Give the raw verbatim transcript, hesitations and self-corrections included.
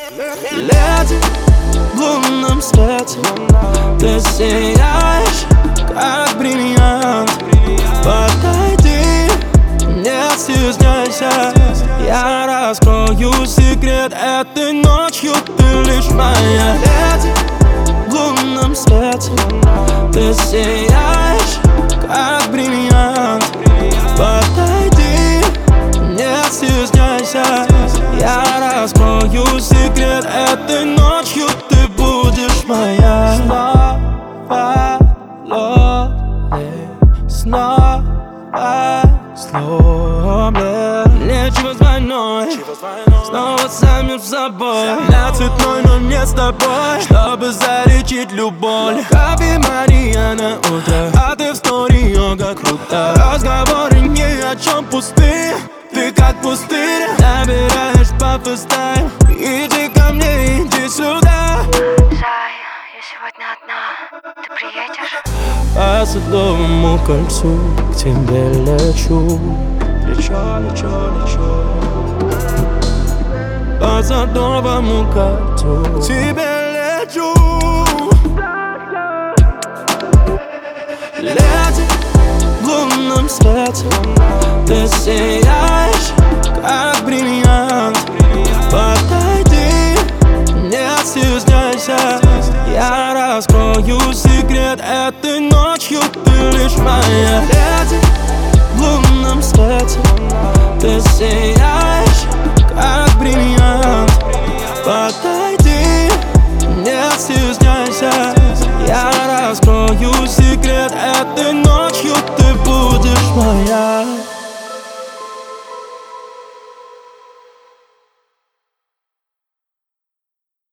Леди, в лунном свете ты сияешь, как бриллиант. Подойди, не стесняйся, я раскрою секрет этой ночью. Ты лишь моя леди, в лунном свете ты сияешь, как бриллиант. Подойди, не стесняйся, я раскрою секрет этой ночью. Ты будешь моя. Снова ловлю, снова сломлен. Нечего с двойной, снова замер в собой. Я цветной, но не с тобой, чтобы залечить любовь. Хаби Мария на утро, а ты в стори йога круто. Разговоры ни о чем пустые, ты как пустырь. Набираешь по фристайл, иди ко мне, иди сюда. Зай, я сегодня одна, ты приедешь? По Садовому кольцу к тебе лечу. Лечу, лечу, лечу. По Садовому кольцу к тебе лечу. Леди, в лунном свете ты сияешь, как бриллиант. Подойди, не стесняйся, я раскрою секрет этой ночью. Ты лишь моя леди, в лунном свете ты сияешь, как бриллиант. Подойди, не стесняйся, я раскрою секрет этой ночью. Ты будешь моя.